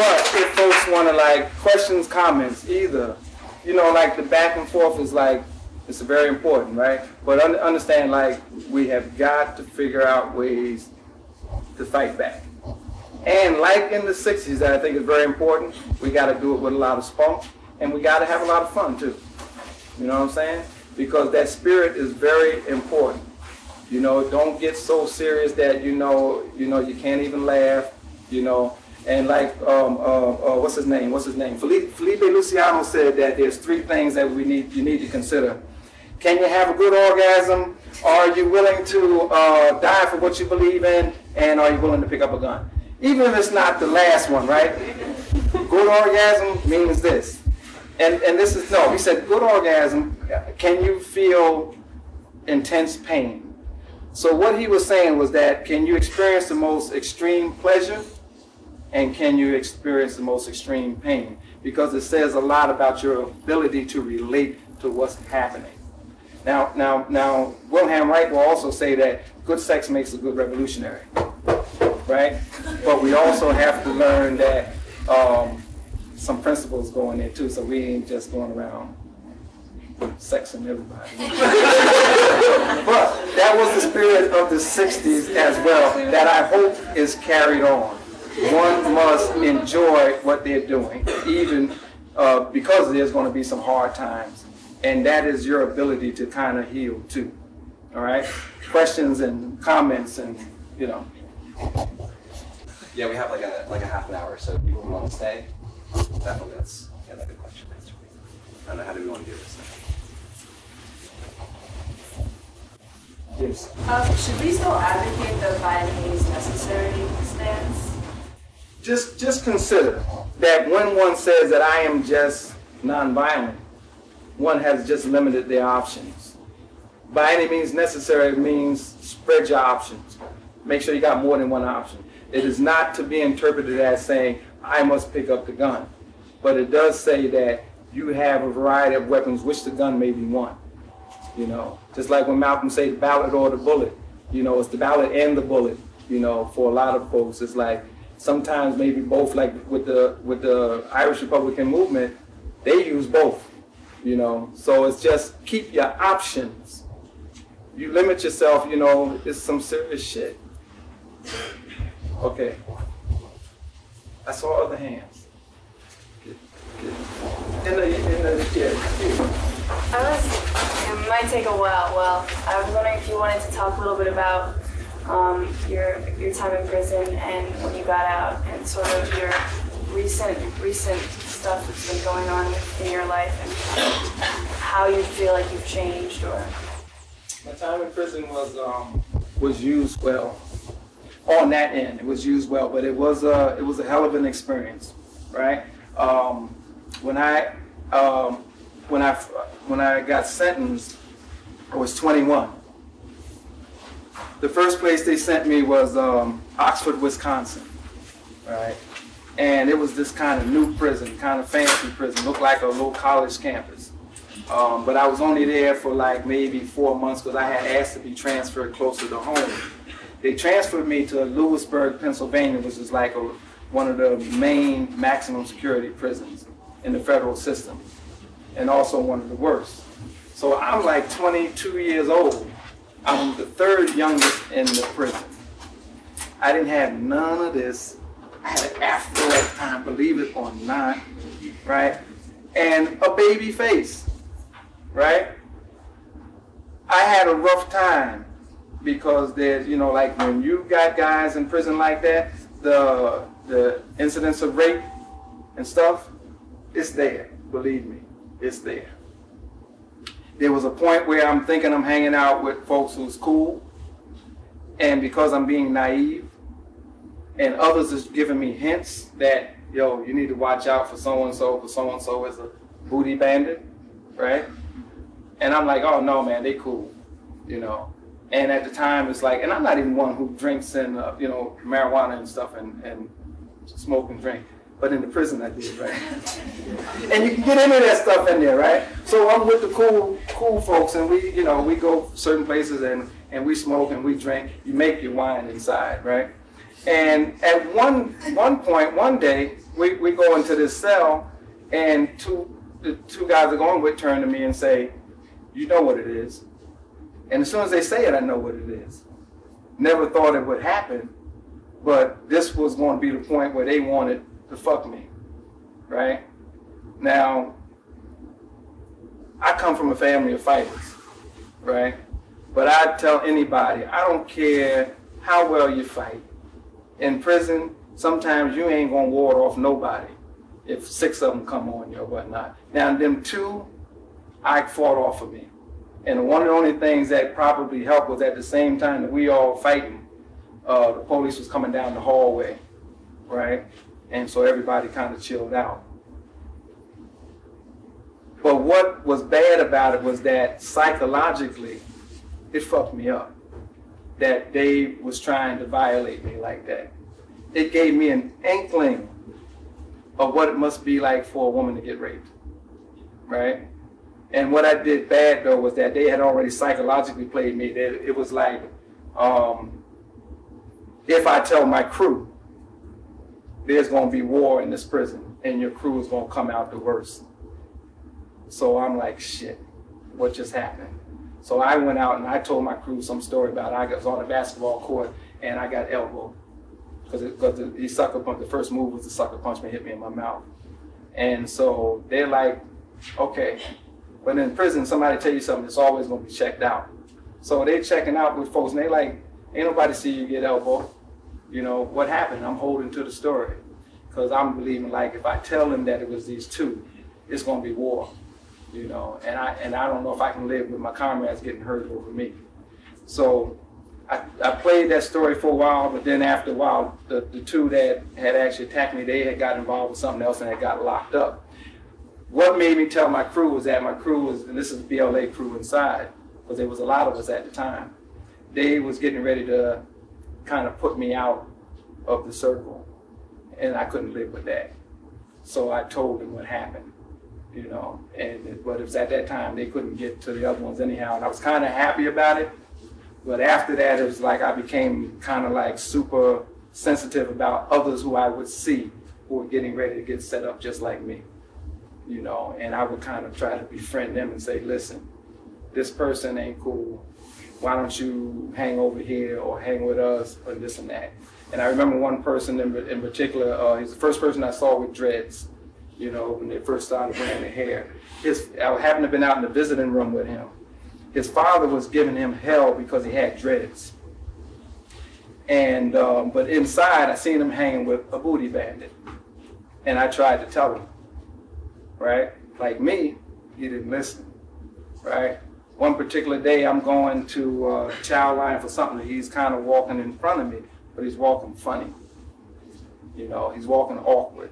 if folks want to like questions, comments, either, you know, like the back and forth is like, it's very important, right? But understand, like, we have got to figure out ways to fight back. And like in the 60s, that I think is very important, we got to do it with a lot of spunk, and we got to have a lot of fun too. You know what I'm saying? Because that spirit is very important. You know, don't get so serious that you you can't even laugh. You know, and like what's his name? Felipe Luciano said that there's 3 things that you need to consider. Can you have a good orgasm? Are you willing to die for what you believe in? And are you willing to pick up a gun? Even if it's not the last one, right? Good orgasm means this. And this is, no, he said good orgasm, can you feel intense pain? So what he was saying was that, can you experience the most extreme pleasure? And can you experience the most extreme pain? Because it says a lot about your ability to relate to what's happening. Now, Wilhelm Reich will also say that good sex makes a good revolutionary, right? But we also have to learn that some principles go in there too, so we ain't just going around sexing everybody. But that was the spirit of the 60s as well, that I hope is carried on. One must enjoy what they're doing, even because there's going to be some hard times. And that is your ability to kind of heal too. All right? Questions and comments and, you know. Yeah, we have like a half an hour, so if people want to stay, definitely that's a good question. I don't know, how do we want to do this? Yes. Should we still advocate the vitamin is necessary stance? Just consider that when one says that I am just nonviolent, one has just limited their options. By any means necessary means spread your options. Make sure you got more than one option. It is not to be interpreted as saying, I must pick up the gun. But it does say that you have a variety of weapons, which the gun may be one. You know, just like when Malcolm said the ballot or the bullet. You know, it's the ballot and the bullet. You know, for a lot of folks, it's like sometimes maybe both. Like with the Irish Republican movement, they use both. You know, so it's just keep your options. You limit yourself. You know, it's some serious shit. Okay. I saw other hands. It might take a while. Well, I was wondering if you wanted to talk a little bit about your time in prison and when you got out, and sort of your recent stuff that's been going on in your life, and how you feel like you've changed. Or my time in prison was used well. On that end, it was used well, but it was a hell of an experience, right? When I got sentenced, I was 21. The first place they sent me was Oxford, Wisconsin, right? And it was this kind of new prison, kind of fancy prison, looked like a little college campus. But I was only there for like maybe 4 months because I had asked to be transferred closer to home. They transferred me to Lewisburg, Pennsylvania, which is like one of the main maximum security prisons in the federal system, and also one of the worst. So I'm like 22 years old. I'm the 3rd youngest in the prison. I didn't have none of this. I had an afro at the time, believe it or not, right? And a baby face, right? I had a rough time because there's, you know, like when you got guys in prison like that, the incidents of rape and stuff, it's there, believe me, it's there. There was a point where I'm thinking I'm hanging out with folks who's cool, and because I'm being naive, and others is giving me hints that, yo, you need to watch out for so-and-so, because so-and-so is a booty bandit, right? And I'm like, oh no, man, they cool, you know. And at the time, it's like, and I'm not even one who drinks and, you know, marijuana and stuff and smoke and drink. But in the prison I did, right? And you can get into that stuff in there, right? So I'm with the cool folks, and we, you know, we go certain places and we smoke and we drink. You make your wine inside, right? And at one point, one day, we go into this cell, and the two guys are going with turn to me and say, "You know what it is." And as soon as they say it, I know what it is. Never thought it would happen, but this was going to be the point where they wanted to fuck me, right? Now, I come from a family of fighters, right? But I tell anybody, I don't care how well you fight. In prison, sometimes you ain't gonna ward off nobody if 6 of them come on you or whatnot. Now, them 2, I fought off of me. And one of the only things that probably helped was at the same time that we all fighting, the police was coming down the hallway, right? And so everybody kind of chilled out. But what was bad about it was that psychologically, it fucked me up. That they was trying to violate me like that. It gave me an inkling of what it must be like for a woman to get raped, right? And what I did bad, though, was that they had already psychologically played me. It was like, if I tell my crew, there's going to be war in this prison, and your crew is going to come out the worst. So I'm like, shit, what just happened? So I went out and I told my crew some story about I was on a basketball court, and I got elbowed. Because he sucker punch, the first move was the sucker punch me, hit me in my mouth. And so they're like, okay. But in prison, somebody tell you something, it's always going to be checked out. So they checking out with folks, and they like, ain't nobody see you get elbowed. You know, what happened? I'm holding to the story. Because I'm believing, like, if I tell them that it was these 2, it's going to be war. You know, and I don't know if I can live with my comrades getting hurt over me. So I played that story for a while, but then after a while, the 2 that had actually attacked me, they had got involved with something else and had got locked up. What made me tell my crew was that my crew was, and this is the BLA crew inside, because there was a lot of us at the time, they was getting ready to kind of put me out of the circle, and I couldn't live with that. So I told them what happened, you know, but it was at that time they couldn't get to the other ones anyhow, and I was kind of happy about it, but after that it was like I became kind of like super sensitive about others who I would see who were getting ready to get set up just like me. You know, and I would kind of try to befriend them and say, listen, this person ain't cool. Why don't you hang over here or hang with us or this and that? And I remember one person in particular, he's the first person I saw with dreads, you know, when they first started wearing their hair. I happened to have been out in the visiting room with him. His father was giving him hell because he had dreads. And, but inside, I seen him hanging with a booty bandit. And I tried to tell him. Right? Like me, he didn't listen, right? One particular day, I'm going to chow line for something. He's kind of walking in front of me, but he's walking funny. You know, he's walking awkward.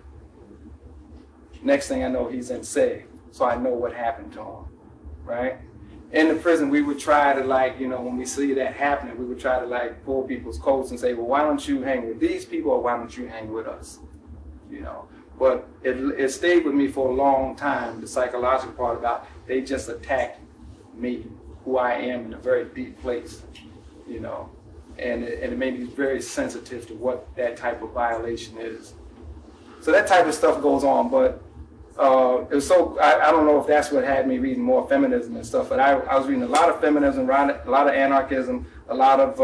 Next thing I know, he's in SEG, so I know what happened to him, right? In the prison, we would try to, like, you know, when we see that happening, we would try to, like, pull people's coats and say, well, why don't you hang with these people or why don't you hang with us, you know? But it stayed with me for a long time, the psychological part about they just attacked me, who I am in a very deep place, you know. And it made me very sensitive to what that type of violation is. So that type of stuff goes on, but it was so, I don't know if that's what had me reading more feminism and stuff, but I was reading a lot of feminism, a lot of anarchism, a lot of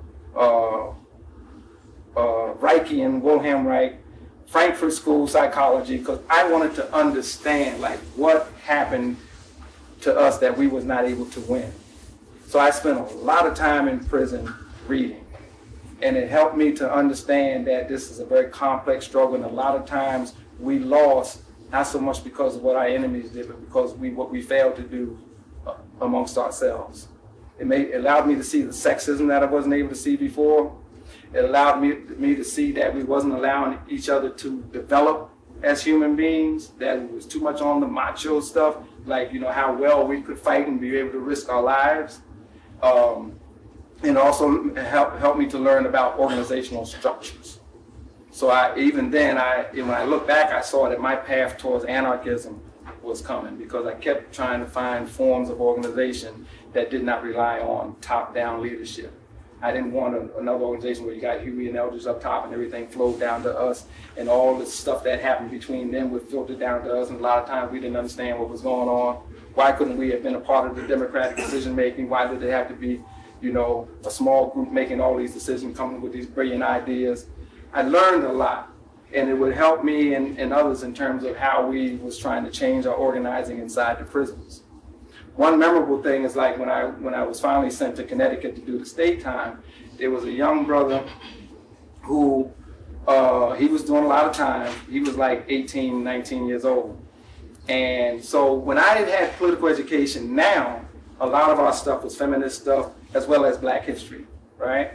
Reichian, Wilhelm Reich, Frankfurt School psychology, because I wanted to understand like what happened to us that we was not able to win. So I spent a lot of time in prison reading, and it helped me to understand that this is a very complex struggle, and a lot of times we lost not so much because of what our enemies did, but because what we failed to do amongst ourselves. It allowed me to see the sexism that I wasn't able to see before. It allowed me to see that we wasn't allowing each other to develop as human beings, that it was too much on the macho stuff, like, you know, how well we could fight and be able to risk our lives. And also helped me to learn about organizational structures. So even then, when I look back, I saw that my path towards anarchism was coming because I kept trying to find forms of organization that did not rely on top-down leadership. I didn't want another organization where you got Huey and Eldridge up top and everything flowed down to us, and all the stuff that happened between them would filter down to us, and a lot of times we didn't understand what was going on. Why couldn't we have been a part of the democratic decision making? Why did it have to be, a small group making all these decisions, coming with these brilliant ideas? I learned a lot, and it would help me and others in terms of how we was trying to change our organizing inside the prisons. One memorable thing is like when I was finally sent to Connecticut to do the state time, there was a young brother who, he was doing a lot of time. He was like 18, 19 years old. And so when I had political education now, a lot of our stuff was feminist stuff as well as Black history, right?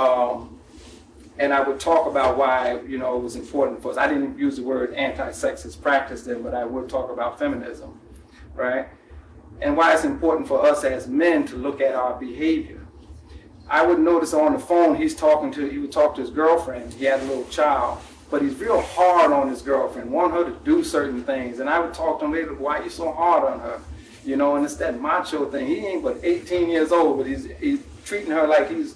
And I would talk about why, it was important for us. I didn't use the word anti-sexist practice then, but I would talk about feminism, right? And why it's important for us as men to look at our behavior. I would notice on the phone, he would talk to his girlfriend. He had a little child, but he's real hard on his girlfriend, want her to do certain things. And I would talk to him later, why are you so hard on her? And it's that macho thing. He ain't but 18 years old, but he's treating her like he's,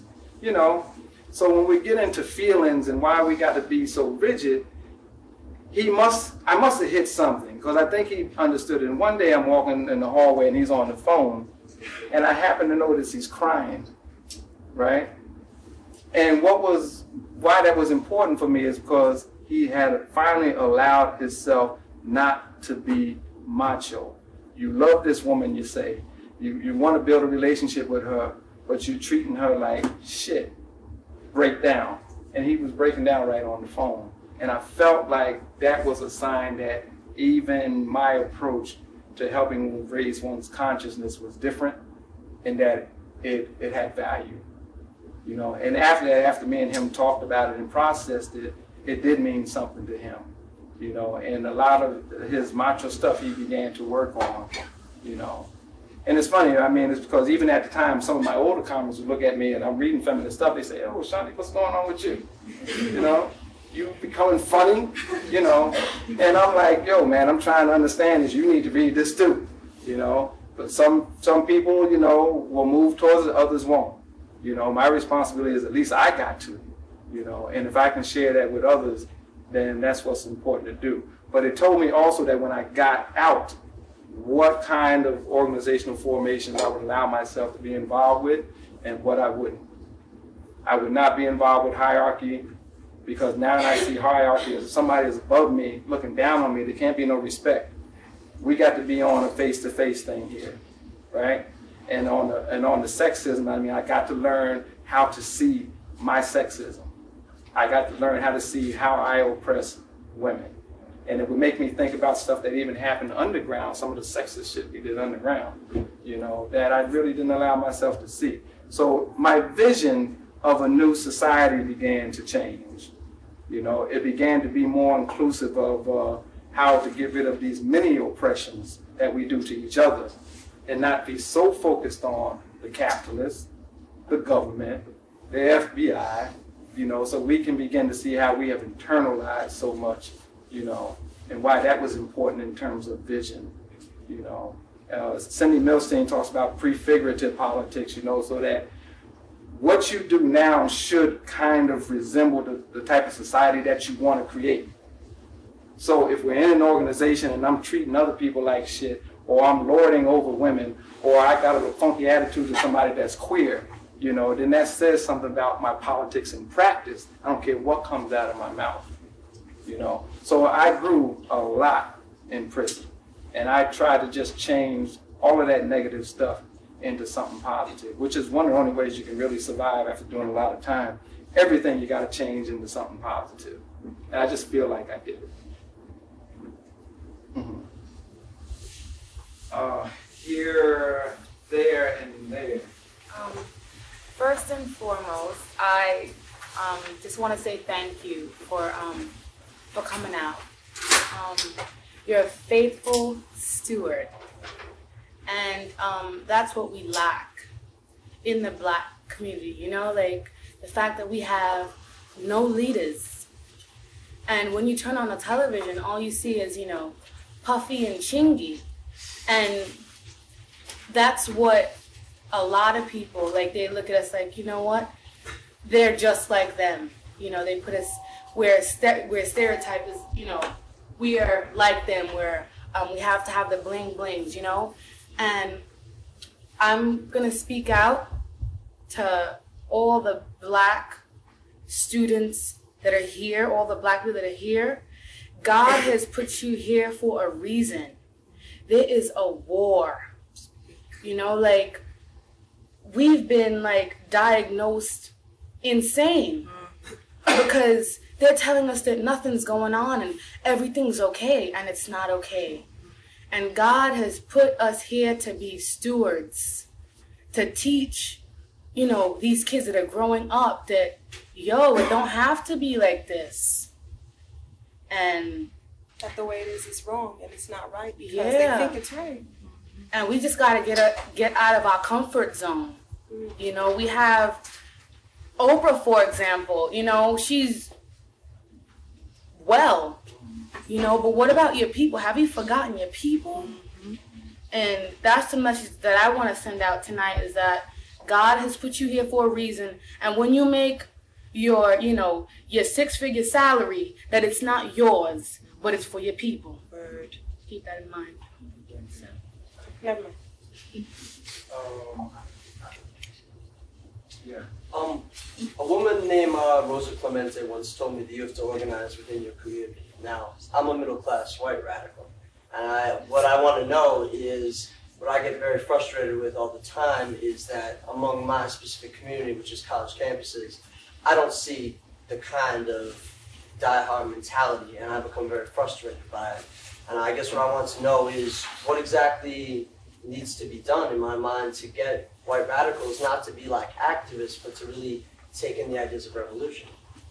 So when we get into feelings and why we got to be so rigid, I must have hit something, because I think he understood it. And one day I'm walking in the hallway and he's on the phone, and I happen to notice he's crying, right? And why that was important for me is because he had finally allowed himself not to be macho. You love this woman, you say. You want to build a relationship with her, but you're treating her like shit. Break down. And he was breaking down right on the phone. And I felt like that was a sign that even my approach to helping raise one's consciousness was different, and that it had value. And after that, after me and him talked about it and processed it, it did mean something to him. And a lot of his macho stuff he began to work on, And it's funny, it's because even at the time, some of my older comrades would look at me and I'm reading feminist stuff, they say, oh, Shanti, what's going on with you? You becoming funny, and I'm like, yo, man, I'm trying to understand this. You need to read this too, But some people, will move towards it, others won't. My responsibility is at least I got to, and if I can share that with others, then that's what's important to do. But it told me also that when I got out, what kind of organizational formations I would allow myself to be involved with and what I wouldn't. I would not be involved with hierarchy, because now I see hierarchy as somebody is above me, looking down on me. There can't be no respect. We got to be on a face-to-face thing here, right? And on the sexism, I got to learn how to see my sexism. I got to learn how to see how I oppress women. And it would make me think about stuff that even happened underground, some of the sexist shit we did underground, that I really didn't allow myself to see. So my vision of a new society began to change. It began to be more inclusive of how to get rid of these many oppressions that we do to each other, and not be so focused on the capitalists, the government, the FBI, so we can begin to see how we have internalized so much, and why that was important in terms of vision, Cindy Milstein talks about prefigurative politics, so that what you do now should kind of resemble the type of society that you want to create. So if we're in an organization and I'm treating other people like shit, or I'm lording over women, or I got a funky attitude to somebody that's queer, then that says something about my politics and practice. I don't care what comes out of my mouth, So I grew a lot in prison, and I tried to just change all of that negative stuff into something positive, which is one of the only ways you can really survive after doing a lot of time. Everything you got to change into something positive. And I just feel like I did it. Here, there, and there. First and foremost, I just want to say thank you for coming out. You're a faithful steward, and that's what we lack in the Black community. Like the fact that we have no leaders, and when you turn on the television, all you see is Puffy and Chingy, and that's what a lot of people, like, they look at us like, you know what, they're just like them. You know, they put us where stereotype is, you know, we are like them, where we have to have the bling blings, you know. And I'm going to speak out to all the black students that are here, all the black people that are here. God has put you here for a reason. There is a war. You know, like, we've been, like, diagnosed insane because they're telling us that nothing's going on and everything's okay, and it's not okay. And God has put us here to be stewards, to teach, you know, these kids that are growing up that, yo, it don't have to be like this. And that the way it is wrong and it's not right because yeah, they think it's right. And we just got to get out of our comfort zone. You know, we have Oprah, for example. You know, she's well, you know, but what about your people? Have you forgotten your people? And that's the message that I want to send out tonight, is that God has put you here for a reason. And when you make your, you know, your 6-figure salary, that it's not yours, but it's for your people. Word. Keep that in mind. So. Never mind. Yeah. A woman named Rosa Clemente once told me that you have to organize within your community. Now, I'm a middle-class white radical, and what I want to know is, what I get very frustrated with all the time is that among my specific community, which is college campuses, I don't see the kind of die-hard mentality, and I become very frustrated by it. And I guess what I want to know is, what exactly needs to be done, in my mind, to get white radicals not to be like activists, but to really take in the ideas of revolution?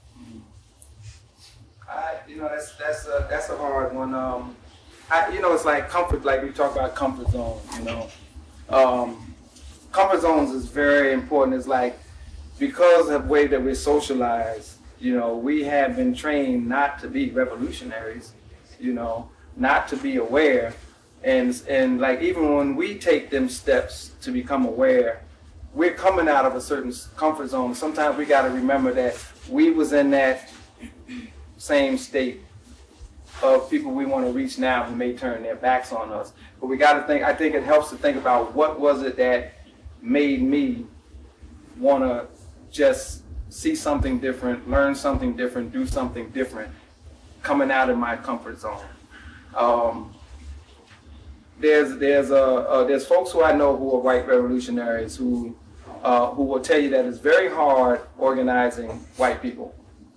You know, that's a hard one. You know, it's like comfort, like we talk about comfort zones, you know. Comfort zones is very important. It's like, because of the way that we're socialized, you know, we have been trained not to be revolutionaries, you know, not to be aware. And like, even when we take them steps to become aware, we're coming out of a certain comfort zone. Sometimes we got to remember that we was in that same state of people we want to reach now who may turn their backs on us. But we got to think, I think it helps to think about, what was it that made me want to just see something different, learn something different, do something different, coming out of my comfort zone. There's folks who I know who are white revolutionaries who will tell you that it's very hard organizing white people.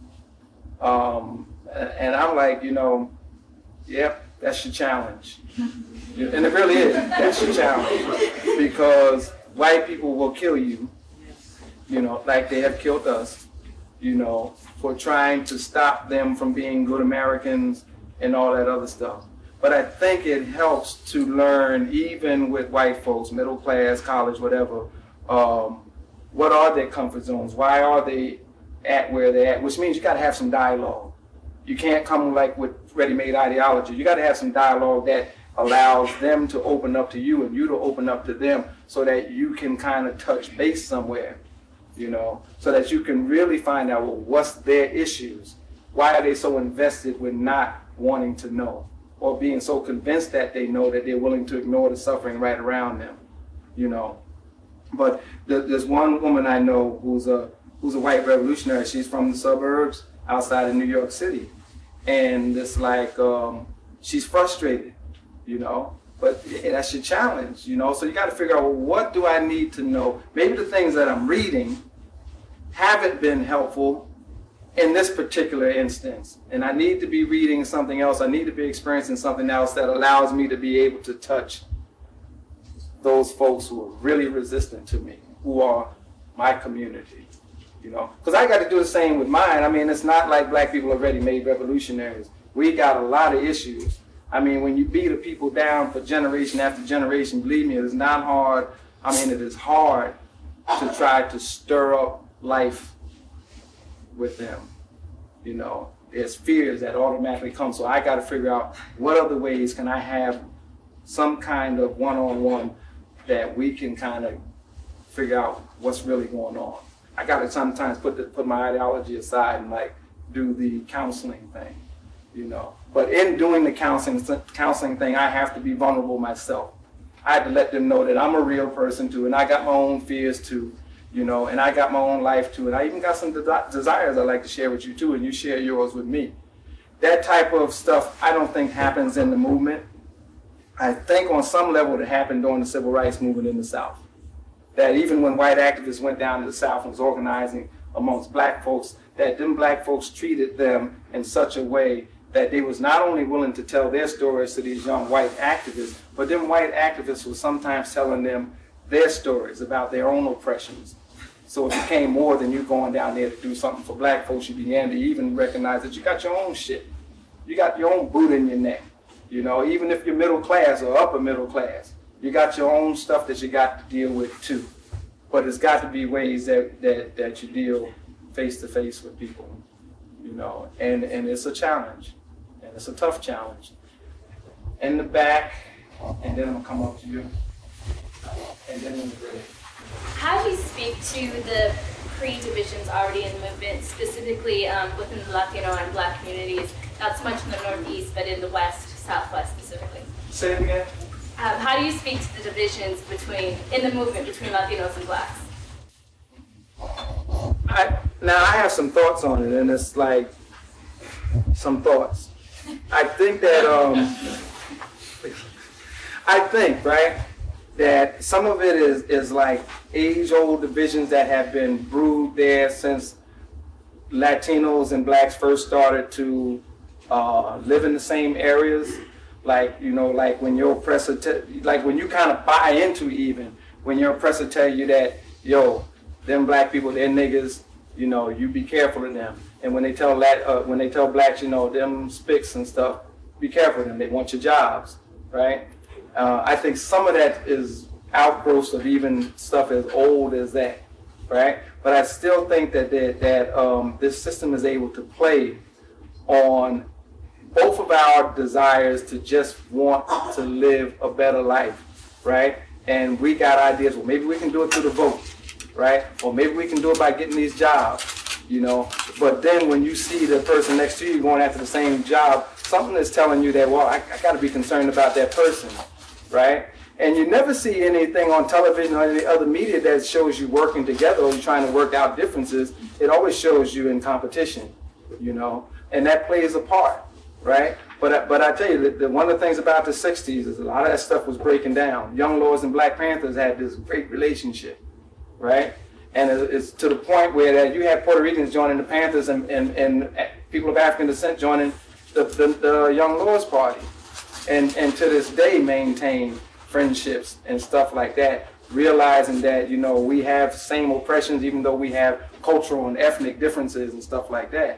And I'm like, you know, yep, that's your challenge. And it really is. That's your challenge. Because white people will kill you, you know, like they have killed us, you know, for trying to stop them from being good Americans and all that other stuff. But I think it helps to learn, even with white folks, middle class, college, whatever, what are their comfort zones? Why are they at where they're at? Which means you got to have some dialogue. You can't come like with ready-made ideology. You got to have some dialogue that allows them to open up to you and you to open up to them, so that you can kind of touch base somewhere, you know, so that you can really find out, well, what's their issues? Why are they so invested with not wanting to know, or being so convinced that they know that they're willing to ignore the suffering right around them, you know? But there's one woman I know who's a white revolutionary. She's from the suburbs outside of New York City. And it's like, she's frustrated, you know, but that's your challenge, you know? So you got to figure out, well, what do I need to know? Maybe the things that I'm reading haven't been helpful in this particular instance. And I need to be reading something else. I need to be experiencing something else that allows me to be able to touch those folks who are really resistant to me, who are my community. You know, because I got to do the same with mine. I mean, it's not like black people are ready-made revolutionaries. We got a lot of issues. I mean, when you beat the people down for generation after generation, believe me, it is not hard. I mean, it is hard to try to stir up life with them. You know, there's fears that automatically come. So I got to figure out, what other ways can I have some kind of one-on-one that we can kind of figure out what's really going on. I got to sometimes put my ideology aside and like do the counseling thing, you know. But in doing the counseling thing, I have to be vulnerable myself. I had to let them know that I'm a real person too, and I got my own fears too, you know, and I got my own life too, and I even got some desires I'd like to share with you too, and you share yours with me. That type of stuff I don't think happens in the movement. I think on some level it happened during the civil rights movement in the South. That even when white activists went down to the South and was organizing amongst black folks, that them black folks treated them in such a way that they was not only willing to tell their stories to these young white activists, but them white activists were sometimes telling them their stories about their own oppressions. So it became more than you going down there to do something for black folks. You began to even recognize that you got your own shit. You got your own boot in your neck. You know, even if you're middle class or upper middle class, you got your own stuff that you got to deal with too. But it's got to be ways that you deal face to face with people, you know, and it's a challenge, and it's a tough challenge. In the back, and then I'm gonna come up to you, and then in the grid. How do you speak to the pre-divisions already in the movement, specifically within the Latino and Black communities, not so much in the Northeast, but in the West, Southwest specifically? Say it again. How do you speak to the divisions in the movement between Latinos and Blacks? Now I have some thoughts on it, and it's like some thoughts. I think that right, that some of it is like age-old divisions that have been brewed there since Latinos and Blacks first started to live in the same areas. Like, you know, like when your oppressor, like when you kind of buy into even, when your oppressor tell you that, yo, them black people, they're niggas, you know, you be careful of them. And when they tell blacks, you know, them spics and stuff, be careful of them. They want your jobs, right? I think some of that is outgrowths of even stuff as old as that, right? But I still think that this system is able to play on both of our desires to just want to live a better life, right? And we got ideas, well, maybe we can do it through the vote, right? Or maybe we can do it by getting these jobs, you know? But then when you see the person next to you going after the same job, something is telling you that, well, I got to be concerned about that person, right? And you never see anything on television or any other media that shows you working together or you trying to work out differences. It always shows you in competition, you know? And that plays a part. Right, but I tell you that one of the things about the '60s is a lot of that stuff was breaking down. Young Lords and Black Panthers had this great relationship, right? And it's to the point where that you had Puerto Ricans joining the Panthers and people of African descent joining the Young Lords Party, and to this day maintain friendships and stuff like that, realizing that, you know, we have the same oppressions even though we have cultural and ethnic differences and stuff like that.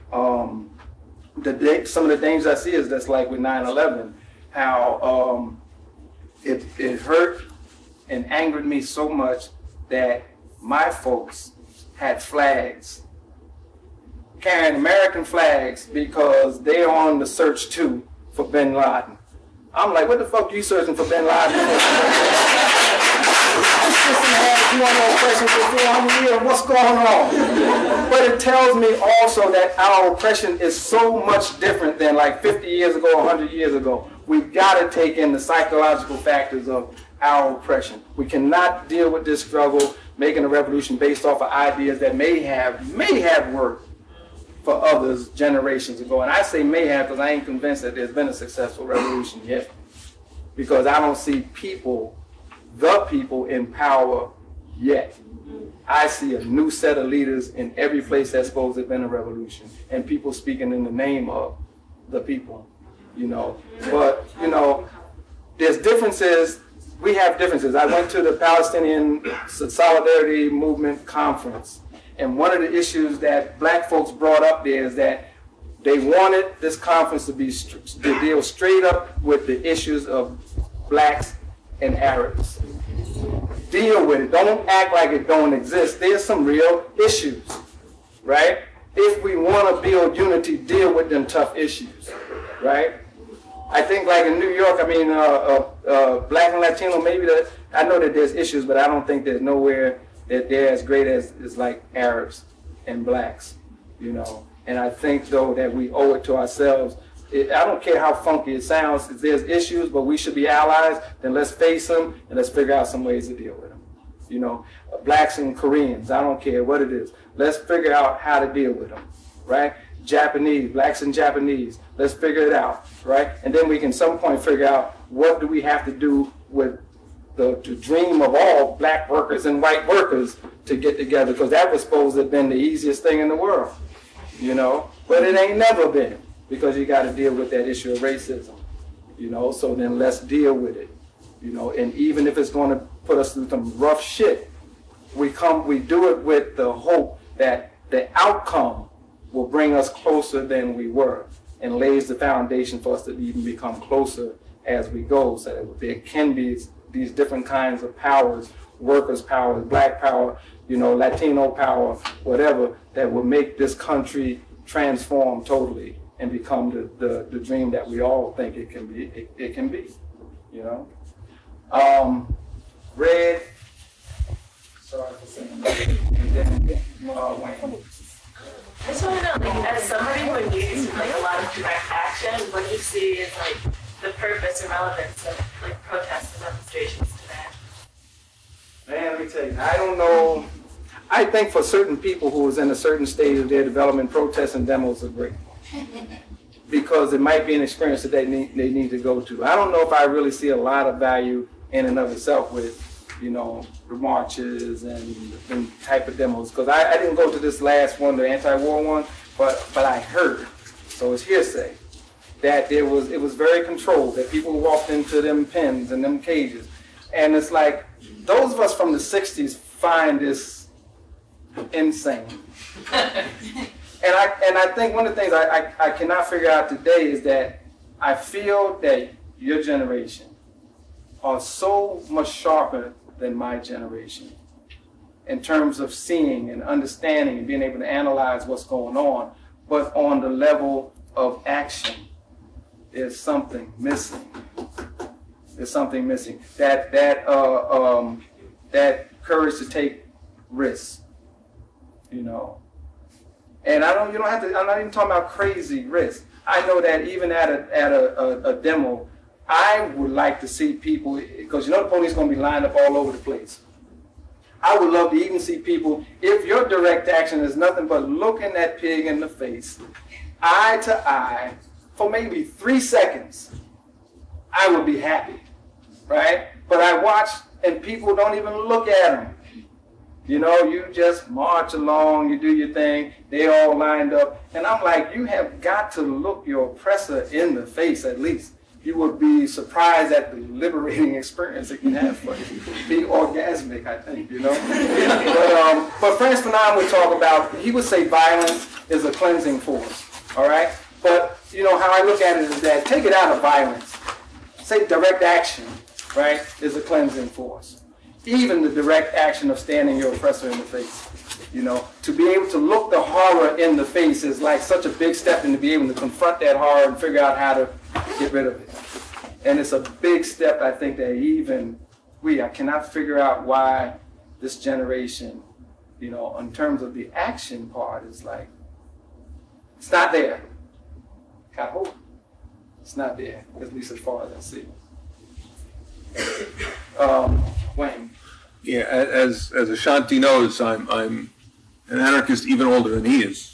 Some of the dangers I see is that's like with 9/11, how it hurt and angered me so much that my folks had flags, carrying American flags because they're on the search too for bin Laden. I'm like, what the fuck are you searching for bin Laden for? You want no oppression for 400 years, what's going on? But it tells me also that our oppression is so much different than like 50 years ago, 100 years ago. We've got to take in the psychological factors of our oppression. We cannot deal with this struggle making a revolution based off of ideas that may have worked for others generations ago. And I say may have because I ain't convinced that there's been a successful revolution yet. Because I don't see the people in power yet. I see a new set of leaders in every place that's supposed to have been a revolution, and people speaking in the name of the people, you know. But, you know, there's differences. We have differences. I went to the Palestinian Solidarity Movement conference, and one of the issues that black folks brought up there is that they wanted this conference to deal straight up with the issues of blacks and Arabs. Deal with it. Don't act like it don't exist. There's some real issues, right? If we want to build unity, deal with them tough issues, right? I think like in New York, I mean, black and Latino, maybe I know that there's issues, but I don't think there's nowhere that they're as great as like Arabs and blacks, you know. And I think though that we owe it to ourselves. I don't care how funky it sounds. If there's issues, but we should be allies, then let's face them and let's figure out some ways to deal with them. You know, blacks and Koreans, I don't care what it is. Let's figure out how to deal with them, right? Japanese, blacks and Japanese, let's figure it out, right? And then we can some point figure out what do we have to do with the dream of all black workers and white workers to get together, because that was supposed to have been the easiest thing in the world, you know? But it ain't never been, because you got to deal with that issue of racism, you know? So then let's deal with it, you know? And even if it's going to put us through some rough shit, we do it with the hope that the outcome will bring us closer than we were and lays the foundation for us to even become closer as we go, so that there can be these different kinds of powers, workers' power, black power, you know, Latino power, whatever, that will make this country transform totally and become the dream that we all think it can be. It can be, you know. Red. Sorry for saying that. And then Wayne. I just want to know, like, as somebody who engages in like a lot of direct action, what do you see as like the purpose and relevance of like protests and demonstrations today? Man, let me tell you, I don't know. I think for certain people who is in a certain stage of their development, protests and demos are great, because it might be an experience that they need to go to. I don't know if I really see a lot of value in and of itself with, you know, the marches and type of demos, because I didn't go to this last one, the anti-war one, but I heard, so it's hearsay, that it was very controlled, that people walked into them pens and them cages, and it's like those of us from the 60s find this insane. And I think one of the things I cannot figure out today is that I feel that your generation are so much sharper than my generation in terms of seeing and understanding and being able to analyze what's going on, but on the level of action, there's something missing. There's something missing. That courage to take risks, you know. And I'm not even talking about crazy risks. I know that even at a demo, I would like to see people, because you know the police are going to be lined up all over the place. I would love to even see people, if your direct action is nothing but looking that pig in the face, eye to eye, for maybe 3 seconds, I would be happy, right? But I watch, and people don't even look at them. You know, you just march along, you do your thing, they all lined up, and I'm like, you have got to look your oppressor in the face at least. You would be surprised at the liberating experience it can have for you. Be orgasmic, I think, you know. But Frantz Fanon would talk about, he would say violence is a cleansing force, all right? But, you know, how I look at it is that, take it out of violence. Say direct action, right, is a cleansing force. Even the direct action of standing your oppressor in the face. You know, to be able to look the horror in the face is like such a big step, and to be able to confront that horror and figure out how to get rid of it. And it's a big step, I think, that even I cannot figure out why this generation, you know, in terms of the action part, is like, it's not there. I hope it's not there, at least as far as I see. Wayne. Yeah, as Ashanti knows, I'm an anarchist even older than he is,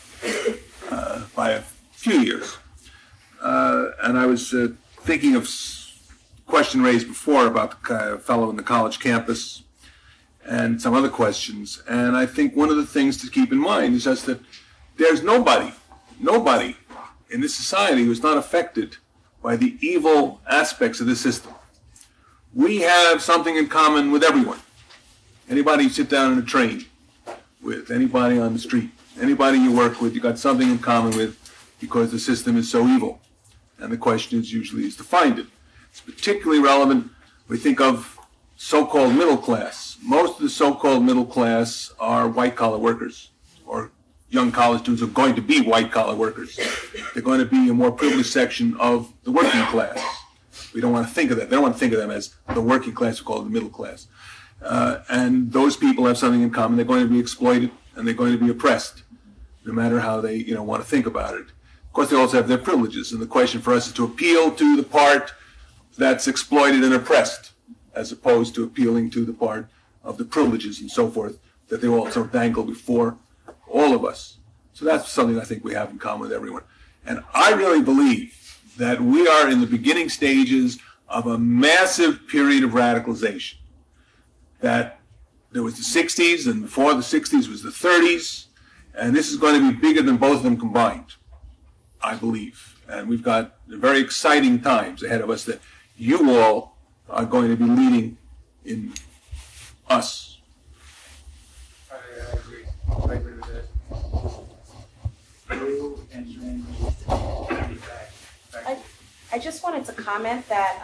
by a few years. And I was thinking of question raised before about the fellow in the college campus and some other questions. And I think one of the things to keep in mind is just that there's nobody in this society who's not affected by the evil aspects of the system. We have something in common with everyone. Anybody you sit down in a train with, anybody on the street, anybody you work with, you got something in common with, because the system is so evil. And the question is usually to find it. It's particularly relevant when we think of so-called middle class. Most of the so-called middle class are white-collar workers, or young college students are going to be white-collar workers. They're going to be a more privileged section of the working class. We don't want to think of that. They don't want to think of them as the working class, we call it the middle class. And those people have something in common. They're going to be exploited and they're going to be oppressed, no matter how they want to think about it. Of course, they also have their privileges. And the question for us is to appeal to the part that's exploited and oppressed, as opposed to appealing to the part of the privileges and so forth that they also dangle before all of us. So that's something I think we have in common with everyone. And I really believe that we are in the beginning stages of a massive period of radicalization. That there was the 60s, and before the 60s was the 30s, and this is going to be bigger than both of them combined, I believe. And we've got very exciting times ahead of us that you all are going to be leading in us. I agree. I agree with that. Blue and green. I just wanted to comment that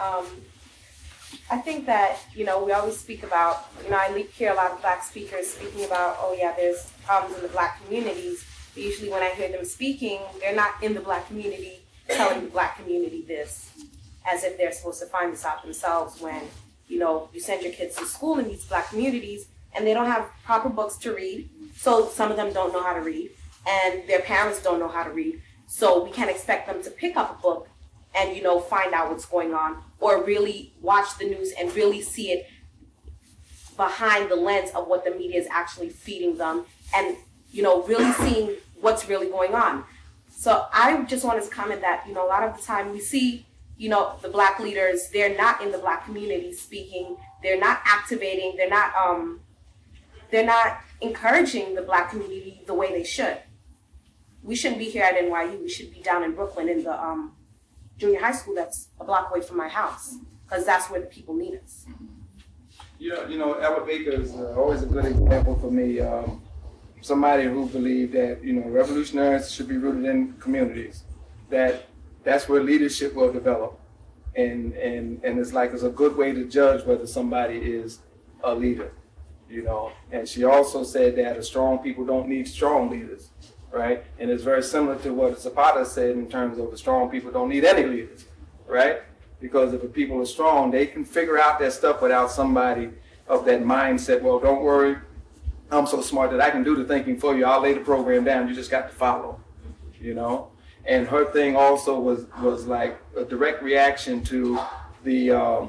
I think that, we always speak about, I hear a lot of Black speakers speaking about, oh yeah, there's problems in the Black communities. But usually when I hear them speaking, they're not in the Black community telling the Black community this, as if they're supposed to find this out themselves when, you send your kids to school in these Black communities and they don't have proper books to read. So some of them don't know how to read and their parents don't know how to read. So we can't expect them to pick up a book and, find out what's going on, or really watch the news and really see it behind the lens of what the media is actually feeding them and, really seeing what's really going on. So I just wanted to comment that, a lot of the time we see, the Black leaders, they're not in the Black community speaking, they're not activating, they're not encouraging the Black community the way they should. We shouldn't be here at NYU, we should be down in Brooklyn in the junior high school that's a block away from my house, because that's where the people need us. Ella Baker is always a good example for me. Somebody who believed that, revolutionaries should be rooted in communities, that's where leadership will develop. And it's a good way to judge whether somebody is a leader, And she also said that strong people don't need strong leaders. Right? And it's very similar to what Zapata said in terms of the strong people don't need any leaders, right? Because if the people are strong, they can figure out their stuff without somebody of that mindset. Well, don't worry, I'm so smart that I can do the thinking for you. I'll lay the program down. You just got to follow, And her thing also was like a direct reaction to the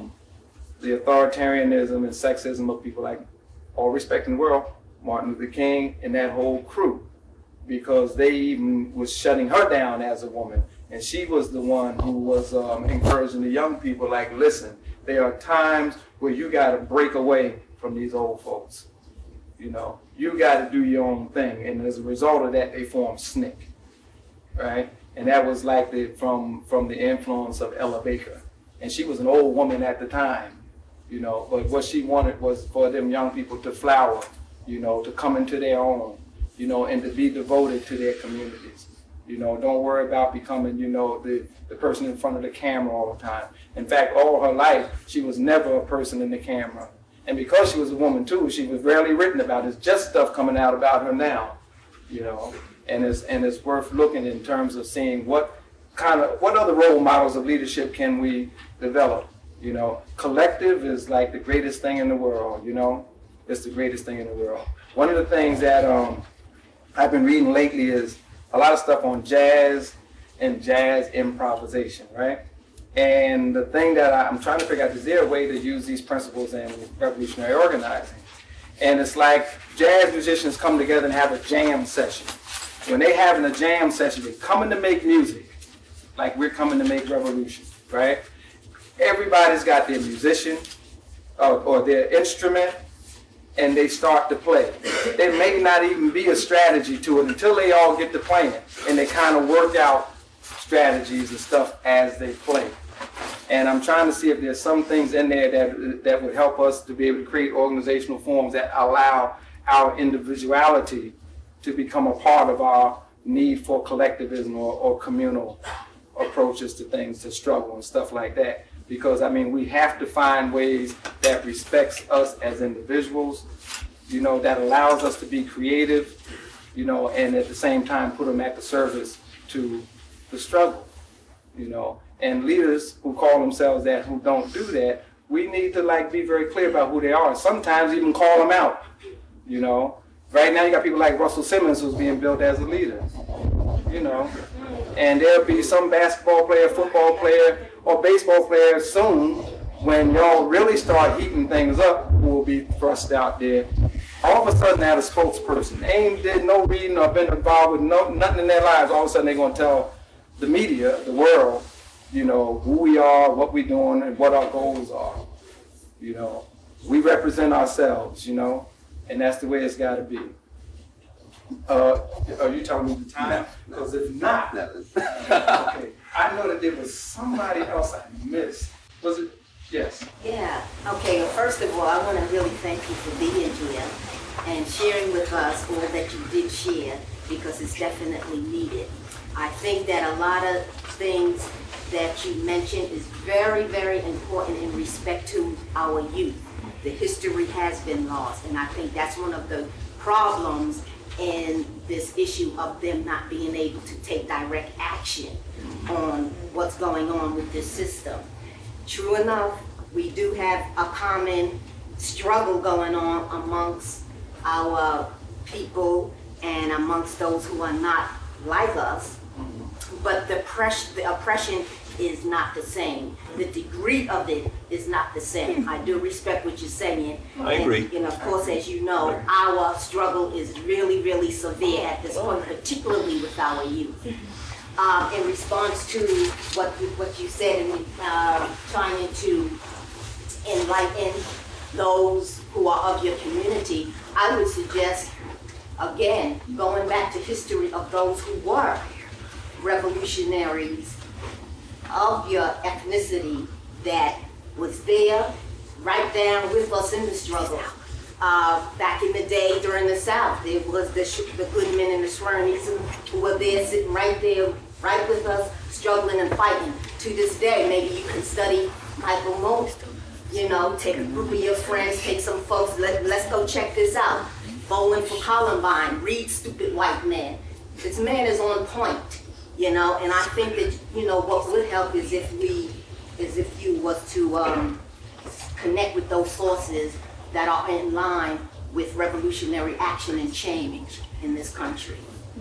authoritarianism and sexism of people like, all respect in the world, Martin Luther King and that whole crew. Because they even was shutting her down as a woman. And she was the one who was encouraging the young people, like, listen, there are times where you got to break away from these old folks. You got to do your own thing. And as a result of that, they formed SNCC, right? And that was like from the influence of Ella Baker. And she was an old woman at the time, but what she wanted was for them young people to flower, to come into their own. And to be devoted to their communities. Don't worry about becoming, the person in front of the camera all the time. In fact, all her life, she was never a person in the camera. And because she was a woman too, she was rarely written about. It's just stuff coming out about her now, And it's worth looking in terms of seeing what other role models of leadership can we develop. Collective is like the greatest thing in the world. It's the greatest thing in the world. One of the things that I've been reading lately is a lot of stuff on jazz and jazz improvisation, right? And the thing that I'm trying to figure out, is there a way to use these principles in revolutionary organizing? And it's like jazz musicians come together and have a jam session. When they having a jam session, they're coming to make music, like we're coming to make revolution, right? Everybody's got their musician or their instrument, and they start to play. There may not even be a strategy to it until they all get to playing, and they kind of work out strategies and stuff as they play. And I'm trying to see if there's some things in there that would help us to be able to create organizational forms that allow our individuality to become a part of our need for collectivism or communal approaches to things, to struggle and stuff like that. Because, we have to find ways that respects us as individuals, that allows us to be creative, and at the same time put them at the service to the struggle, And leaders who call themselves that, who don't do that, we need to like be very clear about who they are. Sometimes even call them out. You know, right now you got people like Russell Simmons who's being built as a leader. You know, and there'll be some basketball player, football player, or baseball player soon when y'all really start heating things up who will be thrust out there. All of a sudden, they have a spokesperson. They ain't did no reading or been involved with nothing in their lives. All of a sudden, they're going to tell the media, the world, you know, who we are, what we're doing, and what our goals are. You know, we represent ourselves, you know, and that's the way it's got to be. Are you telling me the time? Because if not, okay. I know that there was somebody else I missed. Was it? Yes. Yeah. Okay. Well, first of all, I want to really thank you for being here and sharing with us all that you did share, because it's definitely needed. I think that a lot of things that you mentioned is very, very important in respect to our youth. The history has been lost, and I think that's one of the problems in this issue of them not being able to take direct action on what's going on with this system. True enough, we do have a common struggle going on amongst our people and amongst those who are not like us, but the oppression is not the same. The degree of it is not the same. I do respect what you're saying. I agree. And of course, as you know, our struggle is really, really severe at this point, particularly with our youth. In response to what you said, and trying to enlighten those who are of your community, I would suggest, again, going back to history of those who were revolutionaries of your ethnicity that was there right down with us in the struggle. Back in the day during the South, there was the Goodmen and the Schwernes who were there sitting right there, right with us, struggling and fighting. To this day, maybe you can study Michael Moore. You know, take a group of your friends, take some folks, let's go check this out. Bowling for Columbine, read Stupid White Men. This man is on point, you know, and I think that, you know, what would help is if you was to connect with those sources that are in line with revolutionary action and change in this country.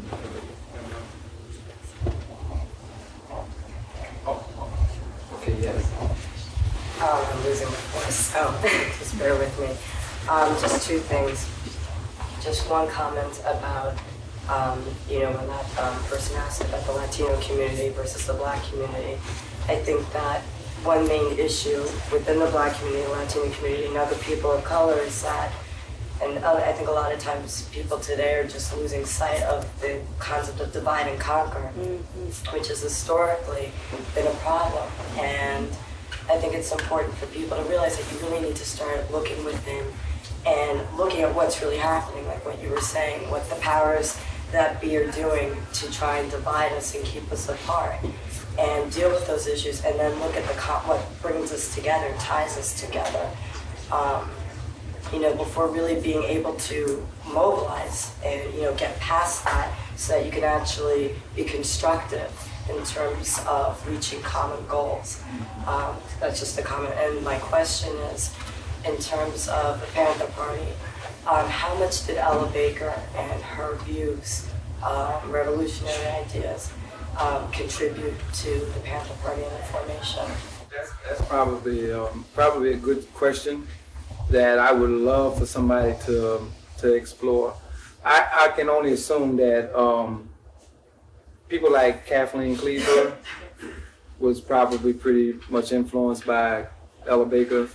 Okay, yes. I'm losing my voice, so just bear with me. Just two things. Just one comment about, you know, when that person asked about the Latino community versus the Black community. I think that one main issue within the Black community, Latino community, and other people of color is that, and I think a lot of times people today are just losing sight of the concept of divide and conquer, which has historically been a problem. And I think it's important for people to realize that you really need to start looking within and looking at what's really happening, like what you were saying, what the powers that be are doing to try and divide us and keep us apart, and deal with those issues, and then look at what brings us together, ties us together, you know, before really being able to mobilize and, you know, get past that so that you can actually be constructive in terms of reaching common goals. That's just a comment. And my question is, in terms of the Panther Party, how much did Ella Baker and her views, revolutionary ideas, contribute to the Panther Party and the formation? That's probably a good question that I would love for somebody to explore. I can only assume that people like Kathleen Cleaver was probably pretty much influenced by Ella Baker.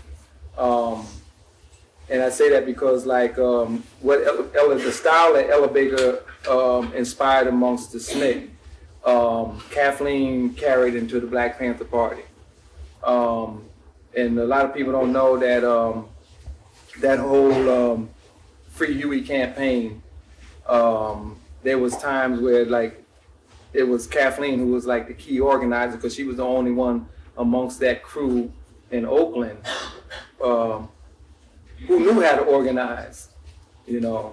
And I say that because, like, the style that Ella Baker inspired amongst the SNCC, Kathleen carried into the Black Panther Party. And a lot of people don't know that that whole Free Huey campaign, there was times where, like, it was Kathleen who was like the key organizer, because she was the only one amongst that crew in Oakland who knew how to organize, you know.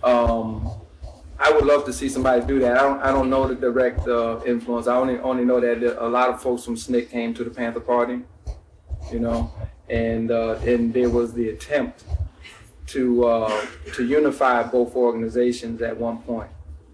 I would love to see somebody do that. I don't know the direct influence. I only know that a lot of folks from SNCC came to the Panther Party, you know. and there was the attempt to unify both organizations at one point.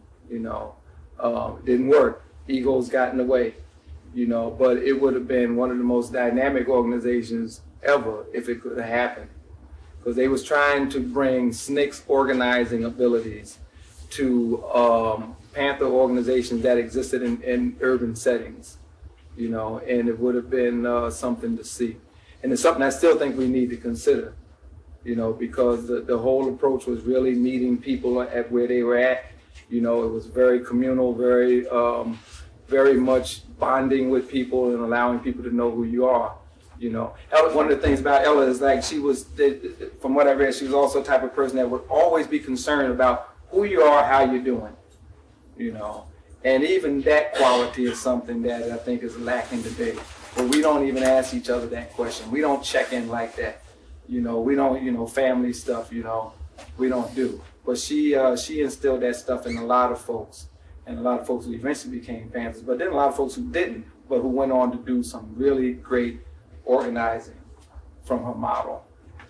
Didn't work. Egos got in the way. But it would have been one of the most dynamic organizations ever if it could have happened, because they was trying to bring SNCC's organizing abilities to Panther organizations that existed in urban settings, and it would have been something to see. And it's something I still think we need to consider, because the whole approach was really meeting people at where they were at. It was very communal, very much bonding with people and allowing people to know who you are. One of the things about Ella is like from what I read, she was also the type of person that would always be concerned about who you are, how you're doing. And even that quality is something that I think is lacking today. But we don't even ask each other that question. We don't check in like that. We don't, family stuff, we don't do. But she instilled that stuff in a lot of folks. And a lot of folks who eventually became Panthers, but then a lot of folks who didn't, but who went on to do some really great organizing from her model.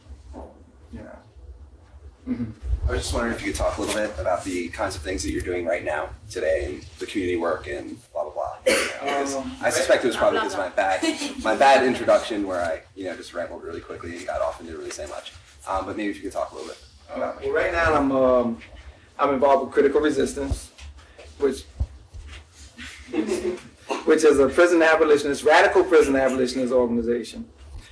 Mm-hmm. I was just wondering if you could talk a little bit about the kinds of things that you're doing right now, today, and the community work and blah, blah, blah. I suspect it was probably because my bad introduction where I, just rambled really quickly and got off and didn't really say much. But maybe if you could talk a little bit about well, right now I'm involved with Critical Resistance, which is a prison abolitionist, radical prison abolitionist organization.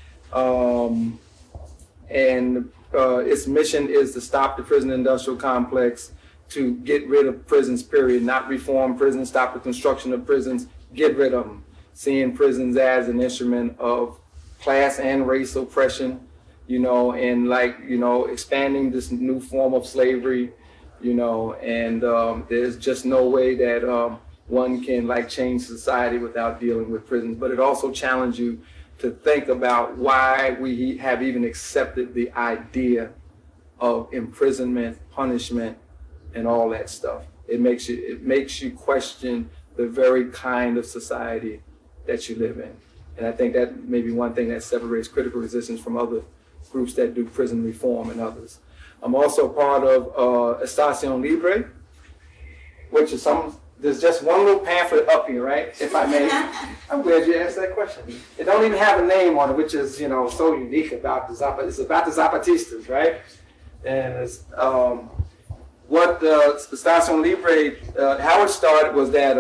And its mission is to stop the prison industrial complex, to get rid of prisons, period, not reform prisons, stop the construction of prisons, get rid of them. Seeing prisons as an instrument of class and race oppression, and expanding this new form of slavery, and there's just no way that one can change society without dealing with prisons. But it also challenges you to think about why we have even accepted the idea of imprisonment, punishment, and all that stuff. It makes you question the very kind of society that you live in. And I think that may be one thing that separates Critical Resistance from other groups that do prison reform and others. I'm also part of Estación Libre, which is there's just one little pamphlet up here, right? If I may. I'm glad you asked that question. It don't even have a name on it, which is, so unique about the Zapatistas. It's about the Zapatistas, right? And it's, what the Estación Libre, how it started was that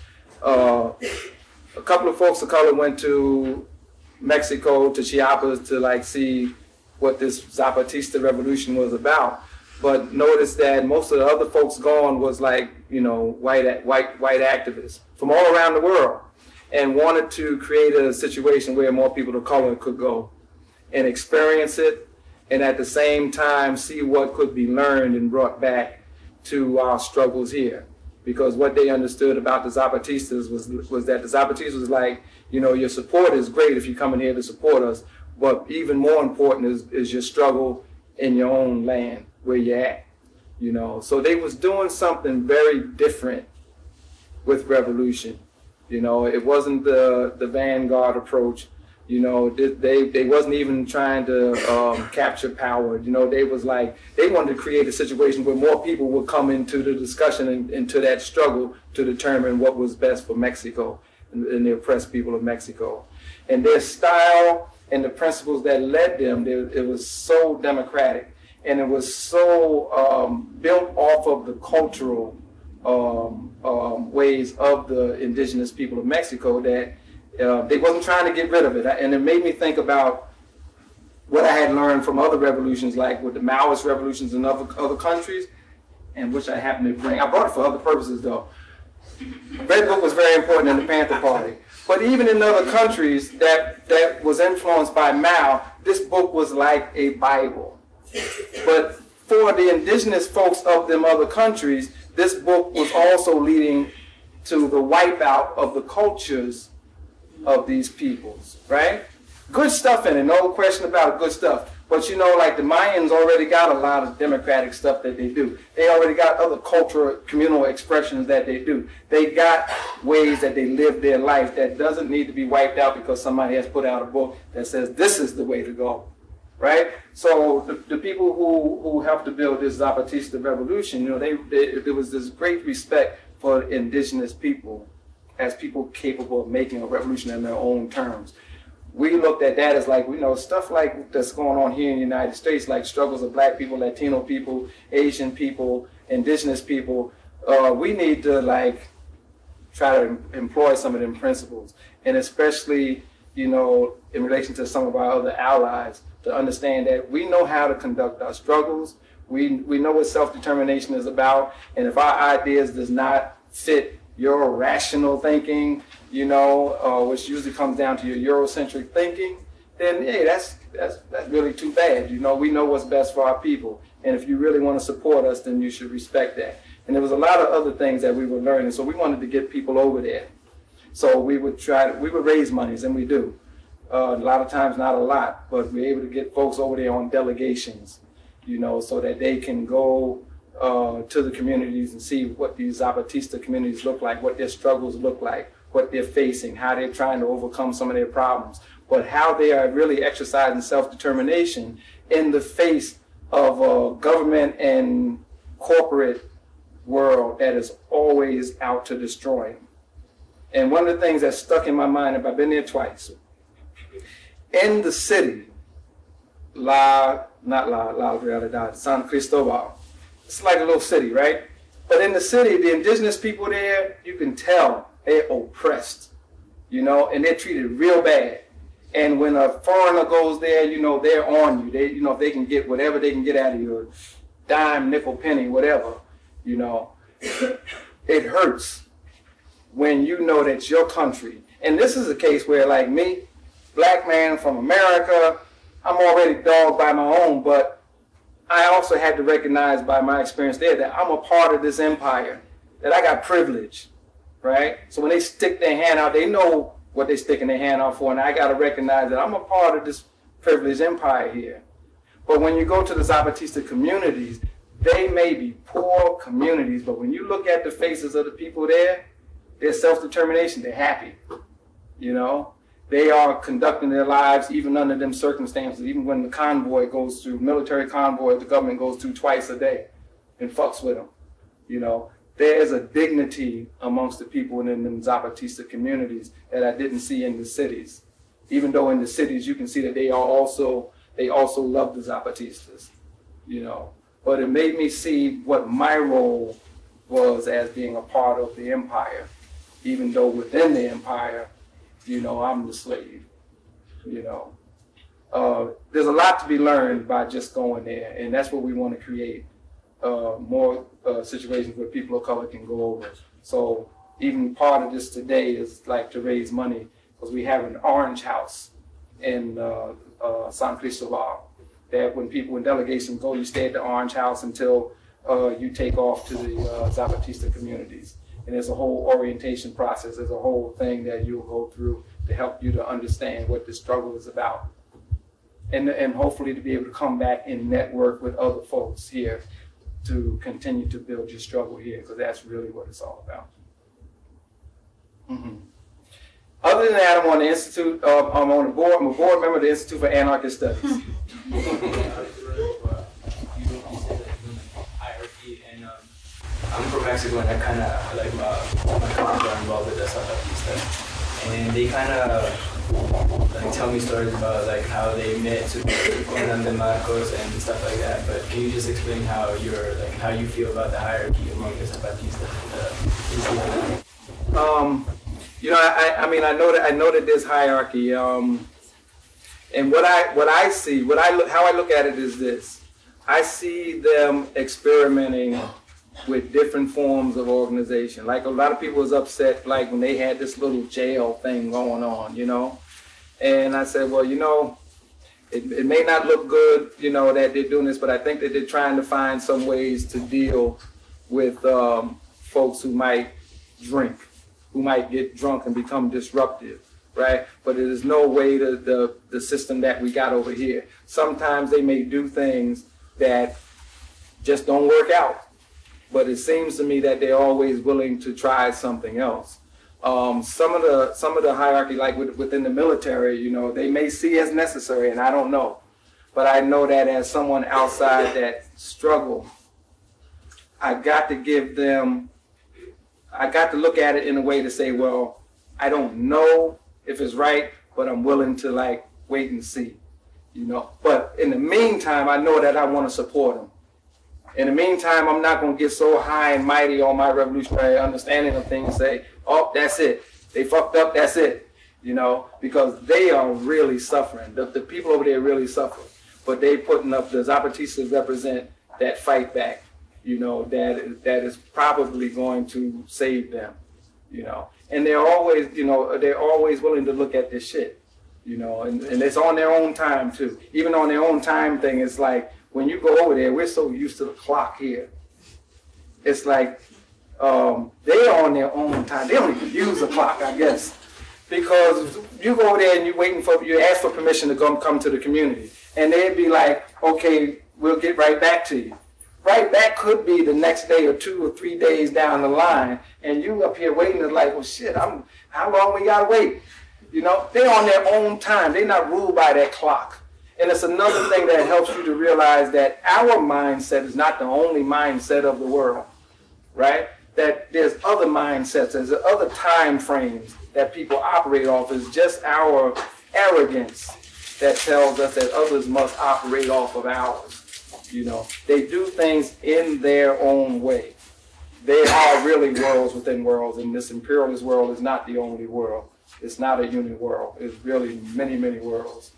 a couple of folks of color went to Mexico, to Chiapas, to see what this Zapatista revolution was about. But notice that most of the other folks gone was white activists from all around the world, and wanted to create a situation where more people of color could go and experience it, and at the same time see what could be learned and brought back to our struggles here. Because what they understood about the Zapatistas was that the Zapatistas was your support is great if you come in here to support us, but even more important is your struggle in your own land, where you're at, So they was doing something very different with revolution. It wasn't the vanguard approach. They wasn't even trying to capture power. They was they wanted to create a situation where more people would come into the discussion and into that struggle to determine what was best for Mexico and the oppressed people of Mexico. And their style and the principles that led them, it was so democratic. And it was so built off of the cultural ways of the indigenous people of Mexico that they wasn't trying to get rid of it. And it made me think about what I had learned from other revolutions, like with the Maoist revolutions in other countries, and which I happened to bring. I brought it for other purposes, though. Red Book was very important in the Panther Party. But even in other countries that was influenced by Mao, this book was like a Bible. But for the indigenous folks of them other countries, this book was also leading to the wipeout of the cultures of these peoples, right? Good stuff in it, no question about it, good stuff. But you know, like the Mayans already got a lot of democratic stuff that they do. They already got other cultural, communal expressions that they do. They got ways that they live their life that doesn't need to be wiped out because somebody has put out a book that says this is the way to go, right? So the people who helped to build this Zapatista revolution, you know, there was this great respect for indigenous people as people capable of making a revolution in their own terms. We looked at that as like, you know, stuff like that's going on here in the United States, like struggles of black people, Latino people, Asian people, indigenous people. We need to like try to employ some of them principles, and especially, you know, in relation to some of our other allies, to understand that we know how to conduct our struggles. We know what self-determination is about, and if our ideas does not fit your rational thinking, you know, which usually comes down to your Eurocentric thinking, then hey, that's really too bad. You know, we know what's best for our people, and if you really want to support us, then you should respect that. And there was a lot of other things that we were learning, so we wanted to get people over there. So we would raise monies, and we do. A lot of times, not a lot, but we're able to get folks over there on delegations, you know, so that they can go to the communities and see what these Zapatista communities look like, what their struggles look like, what they're facing, how they're trying to overcome some of their problems, but how they are really exercising self-determination in the face of a government and corporate world that is always out to destroy them. And one of the things that's stuck in my mind, I've been there twice, in the city, San Cristobal, it's like a little city, right? But in the city, the indigenous people there, you can tell they're oppressed, you know, and they're treated real bad. And when a foreigner goes there, you know, they're on you. They, you know, if they can get whatever they can get out of you, dime, nickel, penny, whatever, you know, it hurts when you know that's your country. And this is a case where, like me, black man from America, I'm already dogged by my own, but I also had to recognize by my experience there that I'm a part of this empire, that I got privilege, right? So when they stick their hand out, they know what they're sticking their hand out for, and I got to recognize that I'm a part of this privileged empire here. But when you go to the Zapatista communities, they may be poor communities, but when you look at the faces of the people there, their self-determination, they're happy, you know? They are conducting their lives even under them circumstances, even when the convoy goes through, military convoy, the government goes through twice a day and fucks with them. You know, there is a dignity amongst the people in the Zapatista communities that I didn't see in the cities. Even though in the cities you can see that they also love the Zapatistas, you know. But it made me see what my role was as being a part of the empire, even though within the empire, you know, I'm the slave, you know. There's a lot to be learned by just going there, and that's what we want to create, more situations where people of color can go over. So even part of this today is like to raise money, because we have an orange house in San Cristobal, that when people in delegations go, you stay at the orange house until you take off to the Zapatista communities. And there's a whole orientation process. There's a whole thing that you'll go through to help you to understand what the struggle is about. And hopefully to be able to come back and network with other folks here to continue to build your struggle here, because that's really what it's all about. Mm-hmm. Other than that, I'm on the Institute, I'm on the board, I'm a board member of the Institute for Anarchist Studies. I'm from Mexico, and I kind of like my cousins are involved with the Zapatista, and they kind of like tell me stories about like how they met to Conan de Marcos and stuff like that. But can you just explain how how you feel about the hierarchy among the Zapatistas? You know, I mean, I know that there's hierarchy, and what I see, how I look at it is this: I see them experimenting with different forms of organization. Like a lot of people was upset, like when they had this little jail thing going on, you know. And I said, well, you know, it may not look good, you know, that they're doing this, but I think that they're trying to find some ways to deal with folks who might drink, who might get drunk and become disruptive. right? But it is no way the system that we got over here. Sometimes they may do things that just don't work out. But it seems to me that they're always willing to try something else. Some of the hierarchy, like within the military, you know, they may see as necessary, and I don't know. But I know that as someone outside that struggle, I got to look at it in a way to say, well, I don't know if it's right, but I'm willing to like wait and see, you know. But in the meantime, I know that I want to support them. In the meantime, I'm not going to get so high and mighty on my revolutionary understanding of things and say, oh, that's it. They fucked up, that's it. You know, because they are really suffering. The people over there really suffer. But they putting up, the Zapatistas represent that fight back, you know, that is probably going to save them, you know. And they're always, you know, they're always willing to look at this shit, you know, and it's on their own time too. Even on their own time thing, it's like, when you go over there, we're so used to the clock here. It's like they're on their own time. They don't even use the clock, I guess. Because you go over there and you ask for permission to come to the community. And they'd be like, okay, we'll get right back to you. Right back could be the next day or 2 or 3 days down the line. And you up here waiting and like, well, shit, how long we gotta wait? You know, they're on their own time. They're not ruled by that clock. And it's another thing that helps you to realize that our mindset is not the only mindset of the world, right? That there's other mindsets, there's other time frames that people operate off. It's just our arrogance that tells us that others must operate off of ours. You know, they do things in their own way. They are really worlds within worlds, and this imperialist world is not the only world. It's not a uni world. It's really many, many worlds.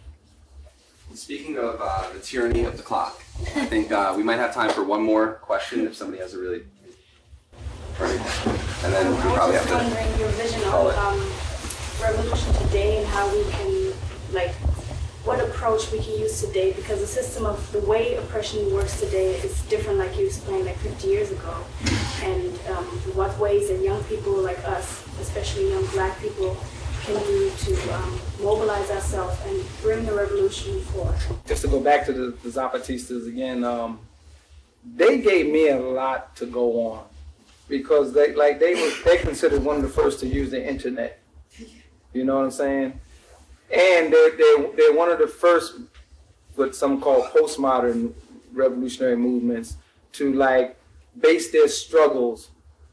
Speaking of the tyranny of the clock, I think we might have time for one more question if somebody has a really burning question. And then we probably have to wondering your vision of revolution today and how we can, like, what approach we can use today, because the system of the way oppression works today is different, like you explained, like 50 years ago. And what ways that young people like us, especially young black people, can do to mobilize ourselves and bring the revolution forward. Just to go back to the Zapatistas again, they gave me a lot to go on because they considered one of the first to use the internet. You know what I'm saying? And they're one of the first, what some call postmodern revolutionary movements, to like base their struggles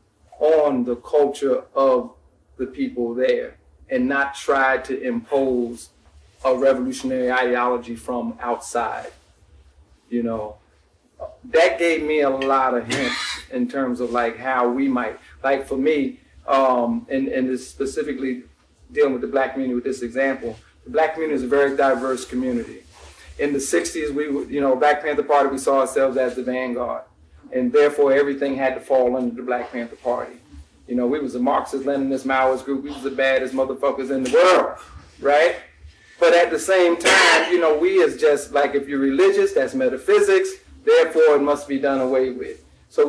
on the culture of the people there, and not try to impose a revolutionary ideology from outside. You know, that gave me a lot of hints in terms of like how we might, like for me, and this specifically dealing with the black community with this example, the black community is a very diverse community. In the 60s, Black Panther Party, we saw ourselves as the vanguard, and therefore everything had to fall under the Black Panther Party. You know, we was a Marxist, Leninist, Maoist group. We was the baddest motherfuckers in the world, right? But at the same time, you know, we is just like, if you're religious, that's metaphysics. Therefore, it must be done away with. So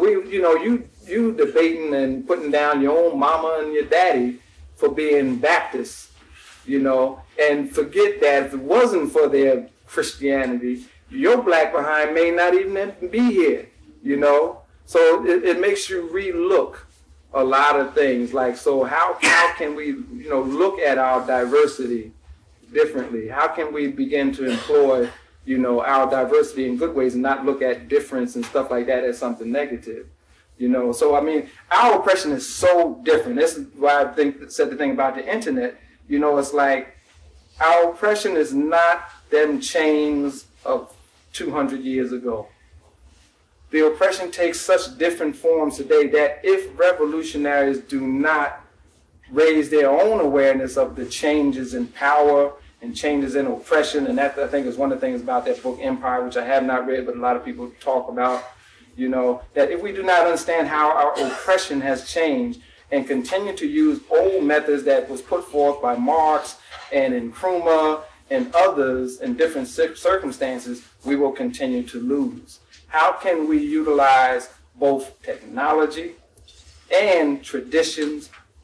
you debating and putting down your own mama and your daddy for being Baptist, you know, and forget that if it wasn't for their Christianity, your black behind may not even be here, you know. So it makes you relook a lot of things. Like, so how can we, look at our diversity differently? How can we begin to employ, our diversity in good ways and not look at difference and stuff like that as something negative? So I mean, our oppression is so different. This is why I said the thing about the internet. It's like our oppression is not them chains of 200 years ago. The oppression takes such different forms today that if revolutionaries do not raise their own awareness of the changes in power and changes in oppression, and that I think is one of the things about that book Empire, which I have not read, but a lot of people talk about, that if we do not understand how our oppression has changed and continue to use old methods that was put forth by Marx and Nkrumah and others in different circumstances, we will continue to lose. How can we utilize both technology and traditions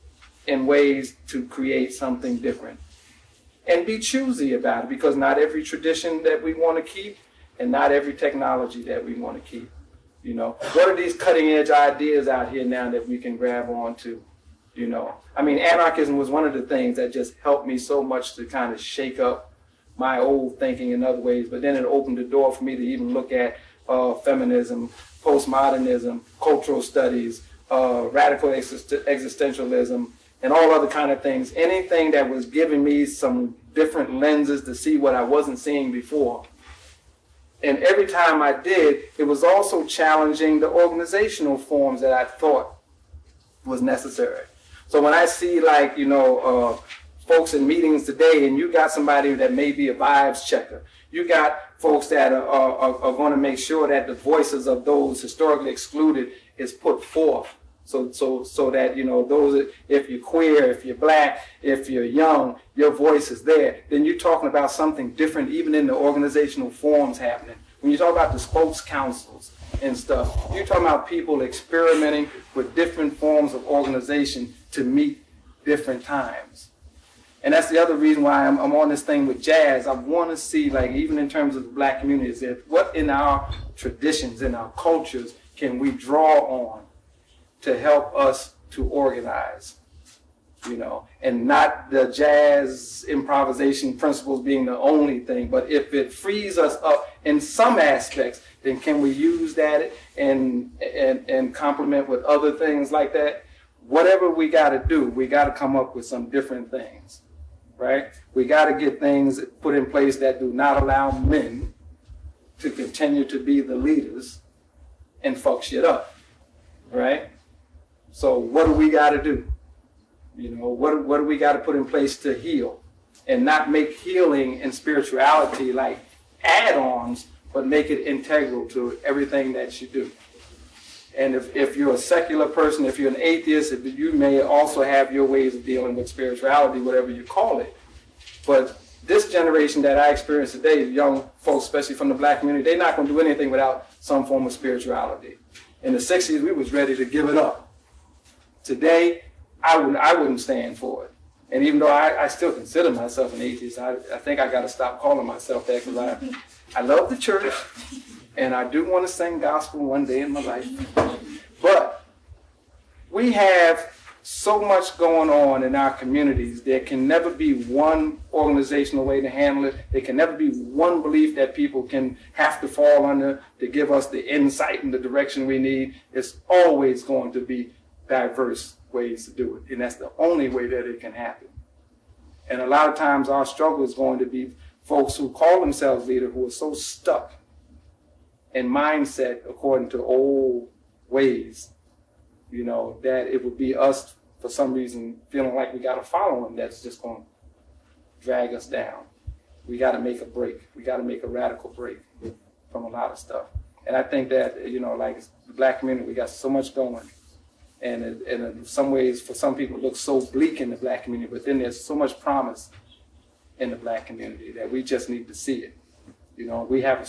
in ways to create something different. And be choosy about it, because not every tradition that we want to keep and not every technology that we want to keep. You know, what are these cutting edge ideas out here now that we can grab onto? You know, I mean, anarchism was one of the things that just helped me so much to kind of shake up my old thinking in other ways. But then it opened the door for me to even look at feminism, postmodernism, cultural studies, radical existentialism, and all other kind of things. Anything that was giving me some different lenses to see what I wasn't seeing before. And every time I did, it was also challenging the organizational forms that I thought was necessary. So when I see, like, you know, folks in meetings today, and you got somebody that may be a vibes checker, you got folks that are going to make sure that the voices of those historically excluded is put forth. So that, you know, those, if you're queer, if you're black, if you're young, your voice is there. Then you're talking about something different even in the organizational forms happening. When you talk about the spokes councils and stuff, you're talking about people experimenting with different forms of organization to meet different times. And that's the other reason why I'm on this thing with jazz. I want to see, like, even in terms of the black community, is what in our traditions, in our cultures, can we draw on to help us to organize, you know, and not the jazz improvisation principles being the only thing. But if it frees us up in some aspects, then can we use that and complement with other things like that? Whatever we got to do, we got to come up with some different things, right? We got to get things put in place that do not allow men to continue to be the leaders and fuck shit up, right? So what do we got to do? You know, what do we got to put in place to heal, and not make healing and spirituality like add-ons, but make it integral to everything that you do. And if you're a secular person, if you're an atheist, you may also have your ways of dealing with spirituality, whatever you call it. But this generation that I experience today, young folks, especially from the black community, they're not going to do anything without some form of spirituality. In the 60s, we was ready to give it up. Today, I wouldn't stand for it. And even though I still consider myself an atheist, I think I got to stop calling myself that, because I love the church, and I do want to sing gospel one day in my life. But we have so much going on in our communities. There can never be one organizational way to handle it. There can never be one belief that people can have to fall under to give us the insight and the direction we need. It's always going to be diverse ways to do it, and that's the only way that it can happen. And a lot of times our struggle is going to be folks who call themselves leaders who are so stuck in mindset according to old ways, you know, that it would be us for some reason feeling like we got to follow them. That's just going to drag us down. We got to make a break. We got to make a radical break from a lot of stuff. And I think that, you know, like the black community, we got so much going. And in some ways, for some people, it looks so bleak in the black community, but then there's so much promise in the black community that we just need to see it. You know, we got a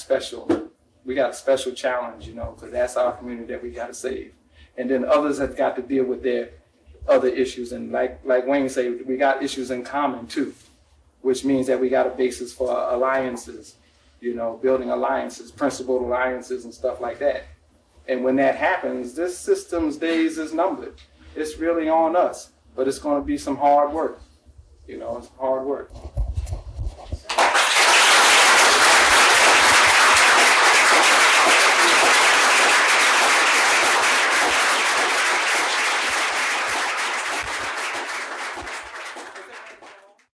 special challenge, you know, because that's our community that we got to save. And then others have got to deal with their other issues. And like Wayne said, we got issues in common too, which means that we got a basis for alliances, you know, building alliances, principled alliances and stuff like that. And when that happens, this system's days is numbered. It's really on us, but it's going to be some hard work. You know, it's hard work.